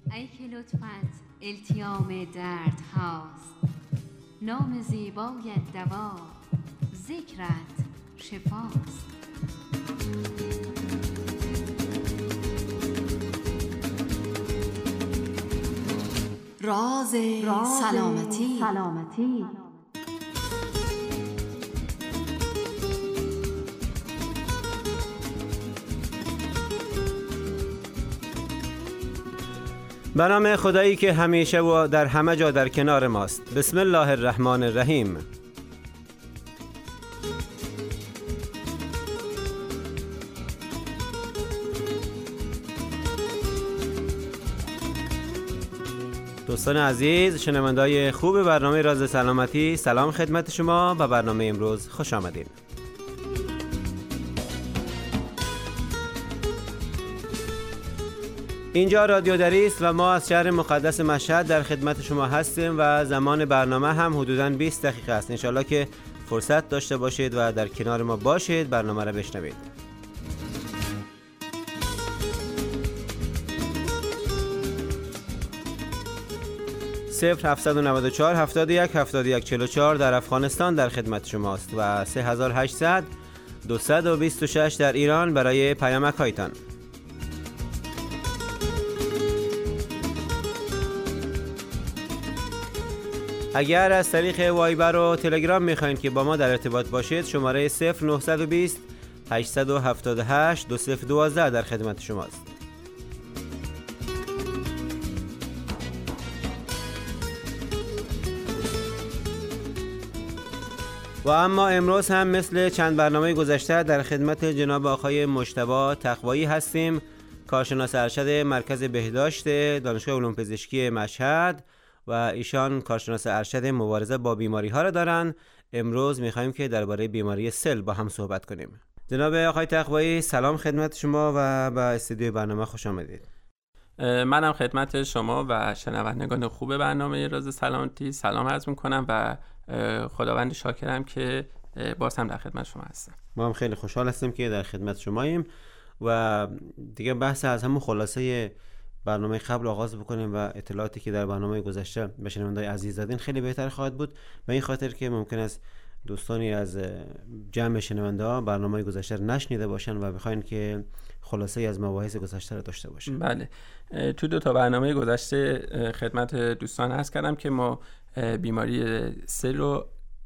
ای که لطفت التیام درد هاست، نام زیبایت دوا، ذکرت شفاست. راز سلامتی. به نام خدایی که همیشه و در همه جا در کنار ماست. بسم الله الرحمن الرحیم. دوستان عزیز، شنونده‌های خوب برنامه راز سلامتی، سلام خدمت شما. به برنامه امروز خوش آمدین. اینجا رادیو دری است و ما از شهر مقدس مشهد در خدمت شما هستیم و زمان برنامه هم حدوداً 20 دقیقه است. انشالله که فرصت داشته باشید و در کنار ما باشید، برنامه را بشنوید. صفر 794 71 71 44 در افغانستان در خدمت شماست و 3800 226 در ایران برای پیامک هایتان. اگر از طریق وایبر و تلگرام میخواین که با ما در ارتباط باشید، شماره 0920 878 2012 در خدمت شماست. و اما امروز هم مثل چند برنامه گذشته در خدمت جناب آقای مجتبی تقوایی هستیم، کارشناس ارشد مرکز بهداشت دانشگاه علوم پزشکی مشهد و ایشان کارشناس ارشد مبارزه با بیماری ها را دارن. امروز میخوایم که درباره بیماری سل با هم صحبت کنیم. جناب آقای تقوایی، سلام خدمت شما و به استودیوی برنامه خوش آمدید. منم خدمت شما و شنوندگان خوب برنامه راز سلامتی سلام عرض میکنم و خداوند شاکرم که باز هم در خدمت شما هستم. ما هم خیلی خوشحال هستیم که در خدمت شماییم و دیگه بحث از همون خلاصه برنامه قبل آغاز بکنیم و اطلاعاتی که در برنامه گذشته به شنوندگان عزیز دادین خیلی بهتر خواهد بود، به این خاطر که ممکن است دوستانی از جمع شنونده ها برنامه گذشته رو نشنیده باشن و بخواین که خلاصه از مباحث گذشته رو داشته باشن. بله، تو 2 برنامه گذشته خدمت دوستان عرض کردم که ما بیماری سل رو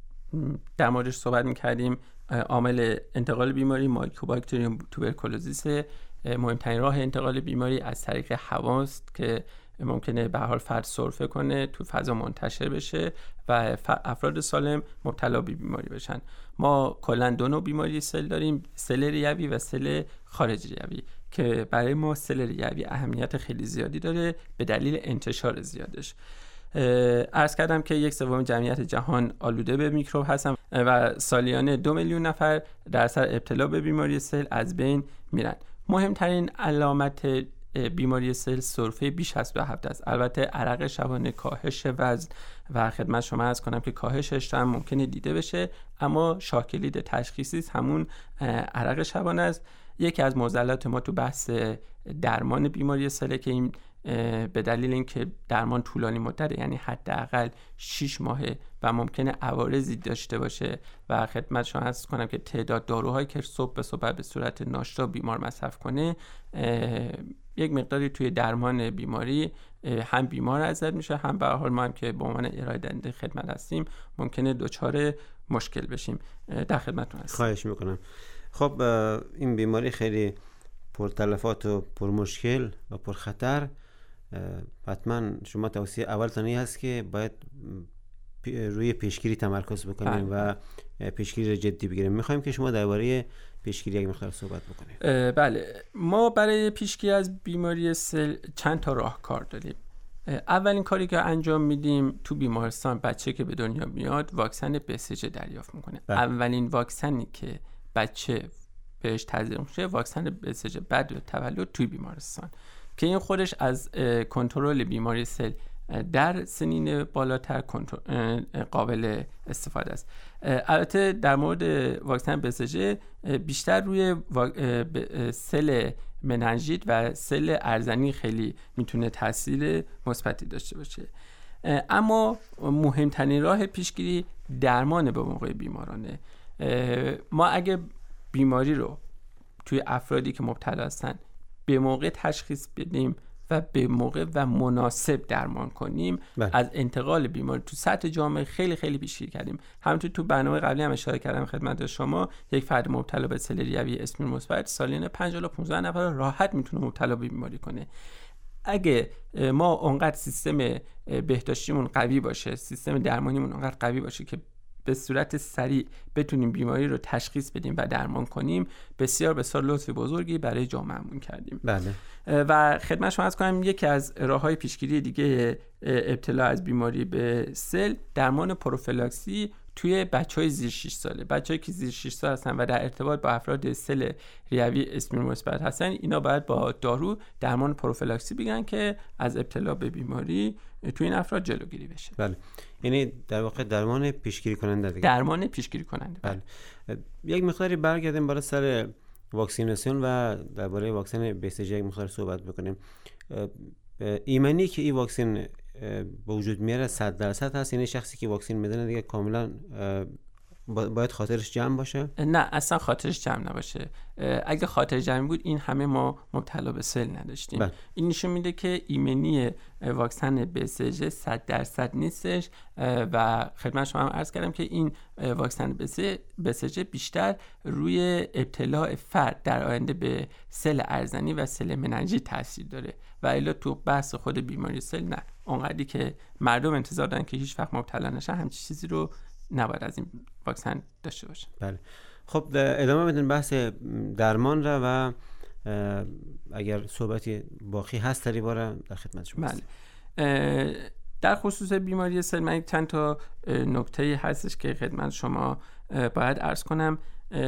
در موردش صحبت می‌کردیم. عامل انتقال بیماری مایکوباکتریوم توبرکولوزیس. مهمترین راه انتقال بیماری از طریق هواست که ممکنه به هر حال فرد سرفه کنه، تو فضا منتشر بشه و افراد سالم مبتلا به بیماری بشن. ما کلا 2 نوع بیماری سل داریم، سل ریوی و سل خارج ریوی، که برای ما سل ریوی اهمیت خیلی زیادی داره به دلیل انتشار زیادش. عرض کردم که 1/3 جمعیت جهان آلوده به میکروب هستن و سالیانه 2 میلیون نفر در اثر ابتلا به بیماری سل از بین میرن. مهمترین علامت بیماری سل سرفه بیش از 2 هفته است. البته عرق شبانه، کاهش وزن و خدمت شما عرض کنم که کاهشش هم ممکنه دیده بشه، اما شاکلید تشخیصی همون عرق شبانه است. یکی از معضلات ما تو بحث درمان بیماری سل که این به دلیل اینکه درمان طولانی مدته، یعنی حداقل 6 ماهه و ممکنه عوارضی داشته باشه و خدمت شما عرض کنم که تعداد داروهایی که صبح به صبح به صورت ناشتا بیمار مصرف کنه یک مقداری توی درمان بیماری هم بیمار اذیت میشه، هم به هر حال ما هم که به عنوان ارائه دهنده خدمت هستیم ممکنه دچار مشکل بشیم. در خدمتتون هستم. خواهش میکنم. خب این بیماری خیلی پرتلفات و پرمشکل و پرخطر، حتما شما توصیه اولتون این هست که باید روی پیشگیری تمرکز بکنیم و پیشگیری جدی بگیریم. میخوایم که شما درباره پیشگیری یک مقدار صحبت بکنیم. بله، ما برای پیشگیری از بیماری سل چند تا راهکار داریم. اولین کاری که انجام میدیم تو بیمارستان بچه که به دنیا میاد واکسن BCG دریافت میکنه. اولین واکسنی که بچه بهش تزریق میشه واکسن BCG بعد تولد توی بیمارستان، که این خودش از کنترل بیماری سل در سنین بالاتر قابل استفاده است. البته در مورد واکسن BCG بیشتر روی سل مننژیت و سل ارزنی خیلی میتونه تاثیر مثبتی داشته باشه. اما مهمترین راه پیشگیری درمان به موقع بیمارانه. ما اگه بیماری رو توی افرادی که مبتلا هستن به موقع تشخیص بدیم و به موقع و مناسب درمان کنیم، از انتقال بیماری تو سطح جامعه خیلی خیلی پیشگیری کردیم. همونطور تو برنامه قبلی هم اشاره کردم خدمت شما، یک فرد مبتلا به سل ریوی اسمی مثبت سالانه 5 تا 15 نفر راحت میتونه مبتلا به بیماری کنه. اگه ما اونقدر سیستم بهداشتیمون قوی باشه، سیستم درمانیمون اونقدر قوی باشه که به صورت سریع بتونیم بیماری رو تشخیص بدیم و درمان کنیم، بسیار بسیار لطف بزرگی برای جامعهمون کردیم. بله. و خدمت شما عرض کنم یکی از راه‌های پیشگیری دیگه ابتلا از بیماری به سل، درمان پروفیلاکسی توی بچهای زیر 6 ساله. بچه‌ای که زیر 6 سال هستن و در ارتباط با افراد سل ریوی اسمی مثبت هستن، اینا باید با دارو درمان پروفیلاکسی بگیرن که از ابتلا به بیماری توی این افراد جلوگیری بشه. بله. یعنی در واقع درمان پیشگیری کننده دیگه. درمان پیشگیری کننده. بله. یک مقداری برگردیم برای سر واکسیناسیون و درباره واکسن BCG یک مقدار صحبت بکنیم. ایمنی که این واکسن به وجود میاره 100% هست؟ یعنی شخصی که واکسن میزنه دیگه کاملا باید خاطرش جمع باشه؟ نه، اصلا خاطرش جمع نباشه. اگه خاطر جمع بود این همه ما مبتلا به سل نداشتیم. این نشون میده که ایمنی واکسن BCG 100% نیستش و خدمت شما هم عرض کردم که این واکسن BCG بیشتر روی ابتلاع فرد در آینده به سل ارزنی و سل مننژیت تاثیر داره و الا تو بحث خود بیماری سل نه. اونقدری که مردم انتظار دارن که هیچ وقت مبتلا نشن، همچین چیزی رو نباید از این واکسن داشته باشه. بله. خب ادامه بدین بحث درمان را و اگر صحبتی باقی هست در باره در خدمت شما. بله. در خصوص بیماری سل من چند تا نکته هستش که خدمت شما باید عرض کنم.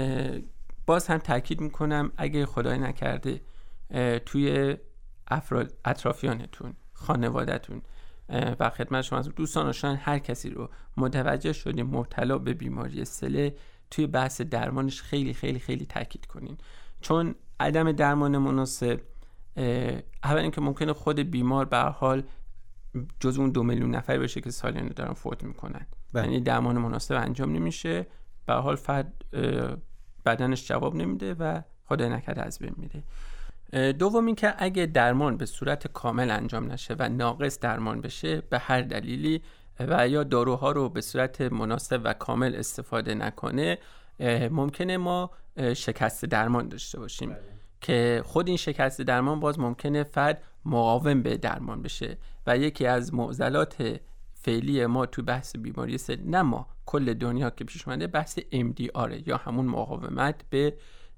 باز هم تاکید میکنم اگه خدای نکرده توی افراد اطرافیانتون، خانواده‌تون و خدمت شما از دوستان آشنایان هر کسی رو متوجه شدیم مبتلا به بیماری سل، توی بحث درمانش خیلی خیلی خیلی تاکید کنین، چون عدم درمان مناسب اولا اینکه ممکنه خود بیمار به هر حال جز اون 2 میلیون نفری باشه که سالیانه دارن فوت میکنن. یعنی درمان مناسب انجام نمیشه، به هر حال فرد بدنش جواب نمیده و خدای نکرده از بین میره. دوم این که اگه درمان به صورت کامل انجام نشه و ناقص درمان بشه به هر دلیلی و یا داروها رو به صورت مناسب و کامل استفاده نکنه، ممکنه ما شکست درمان داشته باشیم که خود این شکست درمان باز ممکنه فرد مقاوم به درمان بشه و یکی از معضلات فعلی ما تو بحث بیماری سل، نه ما، کل دنیا که پیش اومده، بحث MDR یا همون مقاومت به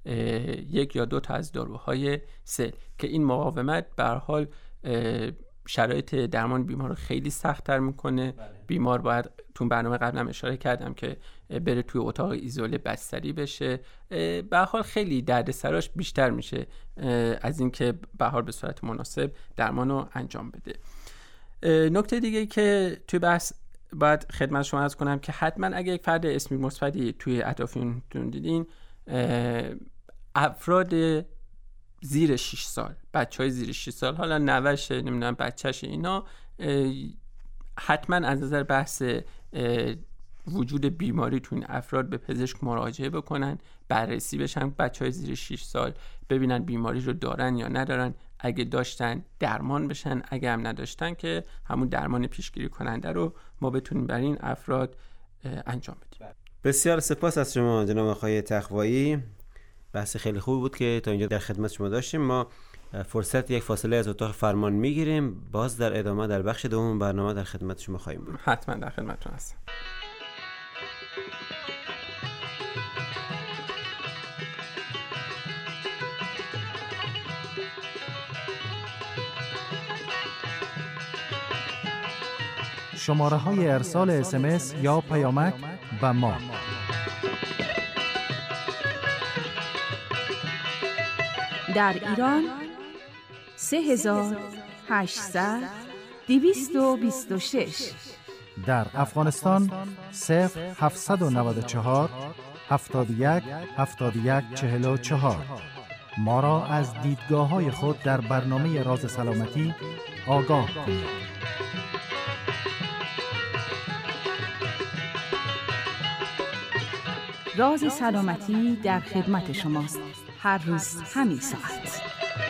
1 یا 2 تا از داروهای سل که این مقاومت به هر حال شرایط درمان بیمار رو خیلی سخت‌تر میکنه. بیمار باید، تو برنامه قبلم اشاره کردم که بره توی اتاق ایزوله بستری بشه، به هر حال خیلی دردسراش بیشتر میشه از اینکه به هر حال به صورت مناسب درمان رو انجام بده. نکته دیگه که توی بحث باید خدمت شما عرض کنم که حتما اگه یک فرد اسمی مثبتی توی اطرافیانتون دیدین، افراد زیر 6 سال، بچهای زیر 6 سال، حالا نوشه نمیدونم بچهش، اینا حتما از نظر بحث وجود بیماری تو این افراد به پزشک مراجعه بکنن، بررسی بشن بچهای زیر 6 سال، ببینن بیماری رو دارن یا ندارن، اگه داشتن درمان بشن، اگه هم نداشتن که همون درمان پیشگیری کننده رو ما بتونیم برای این افراد انجام بدیم. بسیار سپاس از شما جناب آقای تقوایی. بحث خیلی خوب بود که تا اینجا در خدمت شما داشتیم. ما فرصت یک فاصله از اتاق فرمان میگیریم، باز در ادامه در بخش دوم برنامه در خدمت شما خواهیم بود. حتما در خدمتتون هستم. شماره‌های ارسال SMS یا پیامک به ما: در ایران 3800 226، در افغانستان 0794 71 71 44، ما را از دیدگاه‌های خود در برنامه راز سلامتی آگاه کنید. راز سلامتی در خدمت شماست. هر روز همین ساعت.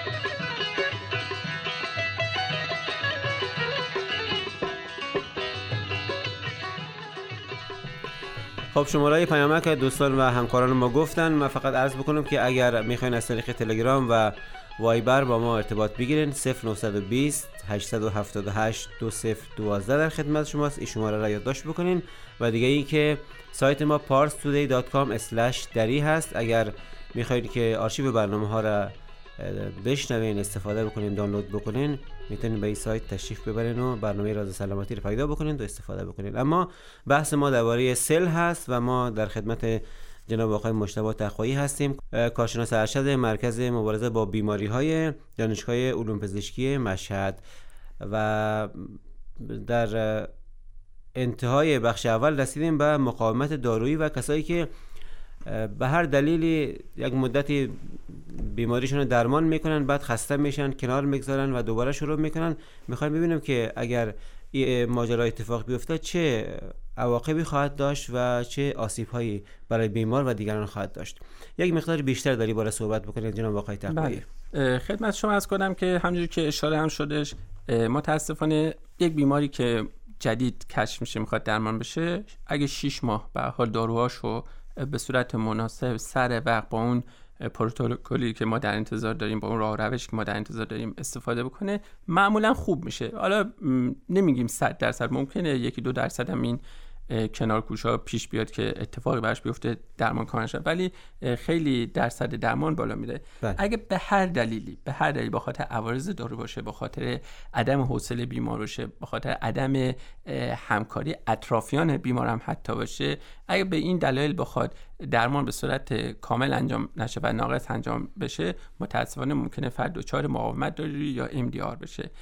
خب شماره پیامک دوستان و همکاران ما گفتن. من فقط عرض بکنم که اگر میخواین از طریق تلگرام و وایبر با ما ارتباط بگیرین 0920 878 2012 در خدمت شماست. این شماره را یادداشت بکنین. و دیگه این که سایت ما parstoday.com/dari هست. اگر میخواید که آرشیو برنامه ها را بشنوین، استفاده بکنین، دانلود بکنین، میتونین به این سایت تشریف ببرین و برنامه راز سلامتی رو پیدا بکنین و استفاده بکنین. اما بحث ما درباره سل هست و ما در خدمت جناب آقای مجتبی تقوایی هستیم، کارشناس ارشد مرکز مبارزه با بیماری‌های دانشگاه علوم پزشکی مشهد. و در انتهای بخش اول رسیدیم به مقاومت دارویی و کسایی که به هر دلیلی یک مدتی بیماریشون رو درمان میکنن، بعد خسته میشن، کنار میگذارن و دوباره شروع میکنن. میخوایم ببینیم که اگر این ماجرا اتفاق بیفته چه عواقبی خواهد داشت و چه آسیب‌هایی برای بیمار و دیگران خواهد داشت. یک مقدار بیشتر در این باره صحبت بکنید جناب آقای تقوایی. خدمت شما عرض کنم که همونجوری که اشاره هم شدش، متاسفانه یک بیماری که جدید کشف میشه میخواد درمان بشه، اگه 6 ماه به حال داروهاشو به صورت مناسب سر وقت با اون پروتکلی که ما در انتظار داریم، با اون راه و روشی که ما در انتظار داریم استفاده بکنه، معمولا خوب میشه. حالا نمیگیم 100%، ممکنه 1-2% هم این کنارکوشا پیش بیاد که اتفاقی براش بیفته درمان کار نشه، ولی خیلی درصد درمان بالا میره. اگه به هر دلیلی به خاطر عوارض دارو باشه، به خاطر عدم حوصله بیمار باشه، به خاطر عدم همکاری اطرافیان بیمار هم حتی باشه، اگه به این دلایل بخواد درمان به صورت کامل انجام نشه و ناقص انجام بشه، متاسفانه ممکنه فرد دچار مقاومت دارویی یا MDR بشه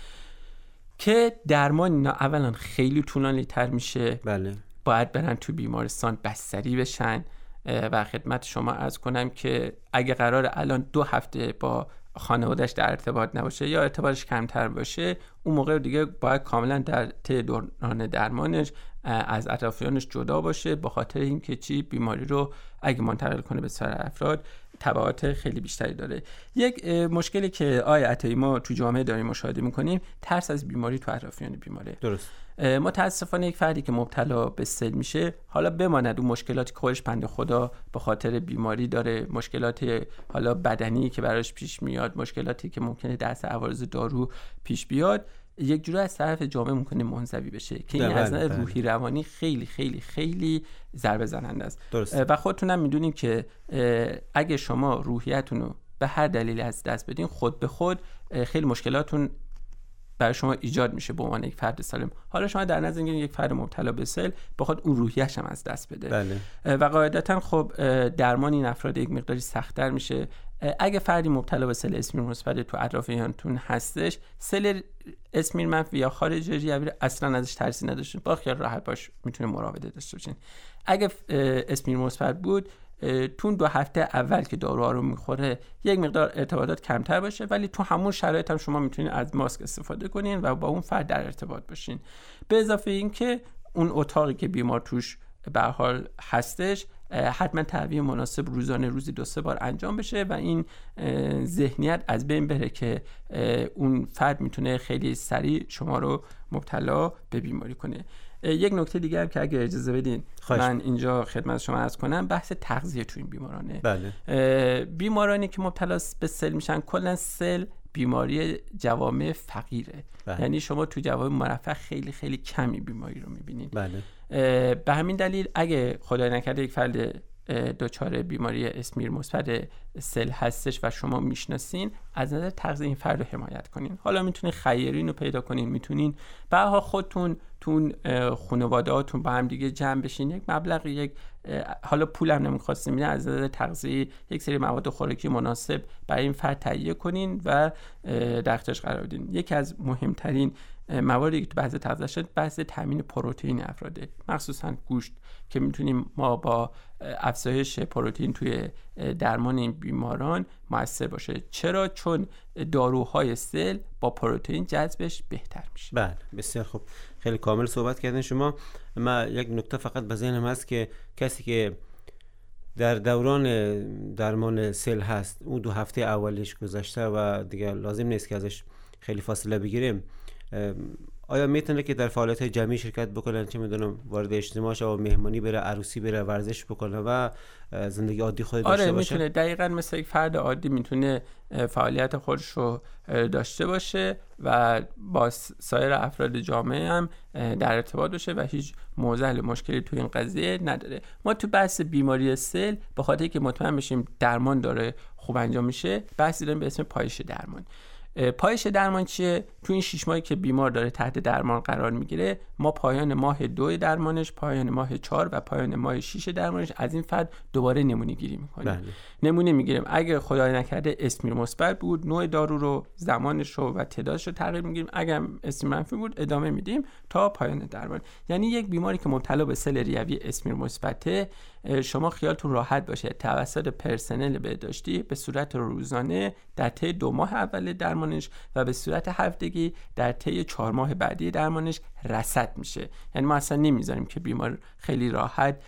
که درمان اینا اولا خیلی طولانی تر میشه. بله. باید برن تو بیمارستان بستری بشن و خدمت شما عرض کنم که اگه قرار الان 2 هفته با خانواده‌اش در ارتباط نباشه یا ارتباطش کمتر باشه، اون موقع دیگه باید کاملا در طی دوران درمانش از اطرافیانش جدا باشه، به خاطر اینکه بیماری رو اگه منتقل کنه به سایر افراد تبعات خیلی بیشتری داره. یک مشکلی که عطایی ما تو جامعه داریم مشاهده می‌کنیم، ترس از بیماری تو اطرافیان بیماره. درست. متاسفانه یک فردی که مبتلا به سل میشه، حالا بماند اون مشکلاتی که خودش بنده خدا به خاطر بیماری داره، مشکلات حالا بدنی که براش پیش میاد، مشکلاتی که ممکنه دست عوارض دارو پیش بیاد، یک جوری از طرف جامعه ممکنه منزوی بشه که این از نظر روحی روانی خیلی خیلی خیلی ضربه زننده است. و خودتون هم میدونین که اگه شما روحیتون رو به هر دلیلی از دست بدین، خود به خود خیلی مشکلاتون برای شما ایجاد میشه به عنوان یک فرد سالم. حالا شما در نظر بگیرید یک فرد مبتلا به سل بخواد اون روحیه‌اش هم از دست بده. بله. و قاعدتا خب درمان این افراد یک مقداری سخت‌تر میشه. اگه فردی مبتلا به سل اسمیر مثبت تو اطرافیانتون هستش، سل اسمیر منفی یا خارج ریوی اصلا ازش ترسی نداشتین، با خیال راحت باش میتونه مراوده داشته باشین. اگه اسمیر مثبت بود، تو 2 هفته اول که داروها رو میخوره یک مقدار ارتباطات کمتر باشه، ولی تو همون شرایط هم شما میتونید از ماسک استفاده کنین و با اون فرد در ارتباط باشین. به اضافه این که اون اتاقی که بیمار توش به هر حال هستش، حتما تعویض مناسب روزانه روزی 2-3 بار انجام بشه و این ذهنیت از بین بره که اون فرد میتونه خیلی سریع شما رو مبتلا به بیماری کنه. یک نکته دیگه هم که اگه اجازه بدین من اینجا خدمت شما عرض کنم، بحث تغذیه تو این بیمارانه. بله. بیمارانی که مبتلا به سل میشن، کلا سل بیماری جوامع فقیره. بله. یعنی شما تو جوامع مرفه خیلی خیلی کمی بیماری رو میبینید. بله. به همین دلیل اگه خدای نکرده یک فرد دچار بیماری اسمیر مثبت سل هستش و شما میشناسین، از نظر تغذیه این فرد رو حمایت کنین. حالا میتونین خیرین رو پیدا کنین، میتونین به هر حال خودتون تون خانواده‌هاتون با هم دیگه جمع بشین، یک مبلغ، حالا پولم نمیخواستیم میدن، از نظر تغذیه یک سری مواد خوراکی مناسب برای این فرد تهیه کنین و در اختیارش قرار بدین. یکی از مهمترین مواردی که تو بحث تغذیه شد بحث تامین پروتئین افراده، مخصوصا گوشت که میتونیم ما با افزایش پروتئین توی درمان این بیماران موثر باشه. چرا؟ چون داروهای سل با پروتئین جذبش بهتر میشه. بله بسیار خوب، خیلی کامل صحبت کردین شما. ما یک نکته فقط به ذهنم هست که کسی که در دوران درمان سل هست، اون 2 هفته اولیش گذشته و دیگه لازم نیست که ازش خیلی فاصله بگیریم، آیا میتونه که در فعالیت جمعی شرکت بکنه، چه میدونم وارد اجتماع شه و مهمانی بره، عروسی بره، ورزش بکنه و زندگی عادی خود داشته باشه؟ میتونه دقیقاً مثل یک فرد عادی میتونه فعالیت خودش رو داشته باشه و با سایر افراد جامعه هم در ارتباط باشه و هیچ معضل مشکلی تو این قضیه نداره. ما تو بحث بیماری سل به خاطر که مطمئن بشیم درمان داره خوب انجام میشه، بحثی داریم به اسم پایش درمان. پایش درمان چیه؟ تو این 6 ماهی که بیمار داره تحت درمان قرار میگیره، ما پایان ماه 2 درمانش، پایان ماه 4 و پایان ماه 6 درمانش از این فرد دوباره نمونه گیری میکنیم. بله. نمونه میگیریم، اگه خدای نکرده اسمیر مثبت بود، نوع دارو رو، زمانش رو و تعدادش رو تغییر میگیریم. اگه اسمیر منفی بود ادامه میدیم تا پایان درمان. یعنی یک بیماری که مبتلا به سل ریوی اسمیر مثبته، شما خیالتون راحت باشه توسط پرسنل بهداشتی به صورت روزانه در طی 2 ماه اول درمانش و به صورت هفتگی در طی 4 ماه بعدی درمانش رصد میشه. یعنی ما اصلا نمیذاریم که بیمار خیلی راحت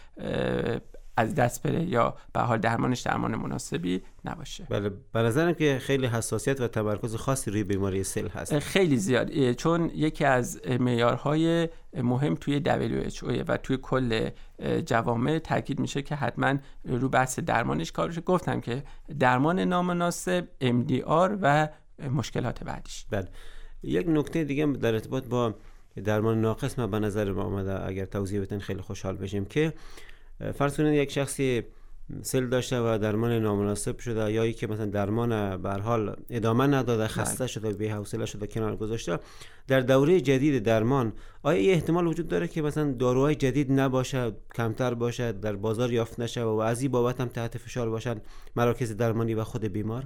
از دست بره یا به حال درمانش درمان مناسبی نباشه. بله، به نظرم که خیلی حساسیت و تمرکز خاصی روی بیماری سل هست. خیلی زیاد، چون یکی از معیارهای مهم توی WHO و توی کل جوامع تاکید میشه که حتما رو بحث درمانش کار بشه. گفتم که درمان نامناسب، MDR و مشکلات بعدیش. بله، یک نکته دیگه در ارتباط با درمان ناقص ما به نظر ما اومده، اگر توضیح بدین خیلی خوشحال بشیم. که فرض کنید یک شخصی سل داشته و درمان نامناسب شده، یا ای که مثلا درمان به هر حال ادامه نداده، خسته شده، بی‌حوصله شده، کنار گذاشته، در دوره جدید درمان آیا این احتمال وجود داره که مثلا داروهای جدید نباشه، کمتر باشه، در بازار یافت نشه و از این بابت هم تحت فشار باشن مراکز درمانی و خود بیمار؟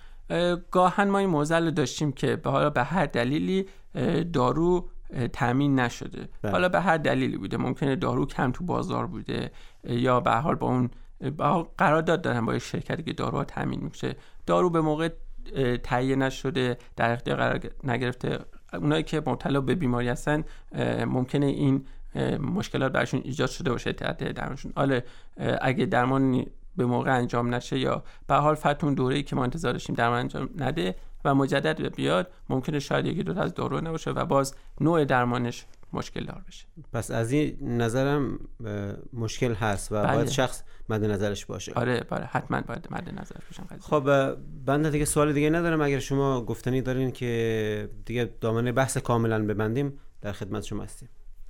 گاهن ما این معضل داشتیم که به هر دلیلی دارو تامین نشده. حالا به هر دلیلی بوده، ممکنه دارو کم تو بازار بوده یا به هر حال با اون قرارداد دارن با شرکتی که داروها تامین میشه، دارو به موقع تهیه نشده، در اختیار قرار نگرفته. اونایی که مبتلا به بیماری هستن ممکنه این مشکلات براشون ایجاد شده باشه تحت درمانشون. حالا اگه درمان به موقع انجام نشه یا به هر حال فتون دوره‌ای که ما انتظار داشتیم درمان انجام نده و مجدد بیاد، ممکنه شاید یکی دو تا از دارو نباشه و باز نوع درمانش مشکل دار بشه. پس از این نظرم مشکل هست و باید شخص مد نظرش باشه. آره حتما باید مد نظرش باشه. خب بنده دیگه سوال دیگه ندارم. اگر شما گفتنی دارین که دیگه دامنه بحث کاملا ببندیم، در خدمت شما هستیم.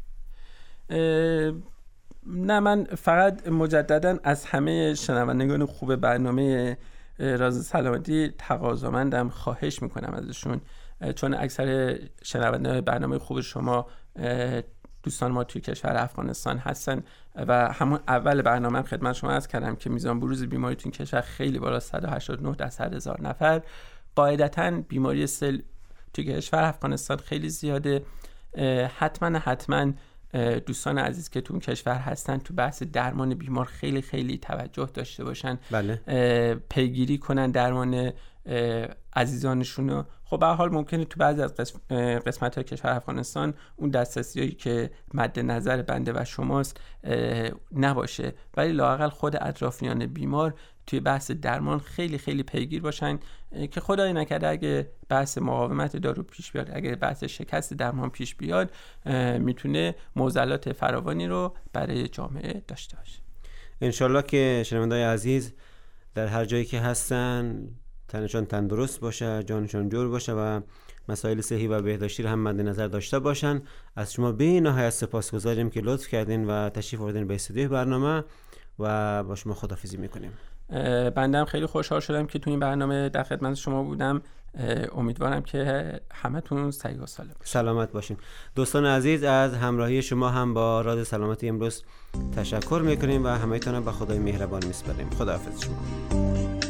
نه، من فقط مجددا از همه شنوندگان خوب برنامه راز سلامتی تقاضامندم، خواهش میکنم ازشون، چون اکثر شنوندگان برنامه خوب شما دوستان ما توی کشور افغانستان هستن و همون اول برنامه هم خدمت شما عرض کردم که میزان بروز بیماری توی کشور خیلی بالا، 189 در 100,000 نفر. قاعدتاً بیماری سل توی کشور افغانستان خیلی زیاده. حتما دوستان عزیز که تو اون کشور هستن تو بحث درمان بیمار خیلی خیلی توجه داشته باشن. بله. پیگیری کنن درمان عزیزانشونو. خب به هر حال ممکنه تو بعضی از قسمت‌های کشور افغانستان اون دسترسی‌هایی که مد نظر بنده و شماست نباشه، ولی لااقل خود اطرافیان بیمار توی بحث درمان خیلی خیلی پیگیر باشن که خدای نکرده اگه بحث مقاومت دارو پیش بیاد، اگه بحث شکست درمان پیش بیاد، میتونه معضلات فراوانی رو برای جامعه داشته باشه. انشالله که شنونده‌های عزیز در هر جایی که هستن تنشان تندرست باشه، جانشان جور باشه و مسائل صحی و بهداشتی رو هم مد نظر داشته باشن. از شما بی‌نهایت سپاسگزاریم که لطف کردین و تشریف آوردین به استودیو برنامه و با شما خداحافظی میکنیم. بنده هم خیلی خوشحال شدم که تو این برنامه در خدمت شما بودم. امیدوارم که همتون سعی و سلامت باشین. دوستان عزیز، از همراهی شما هم با راز سلامتی امروز تشکر میکنیم و همه‌تون به خدای مهربان میسپاریم. خداحافظ شما.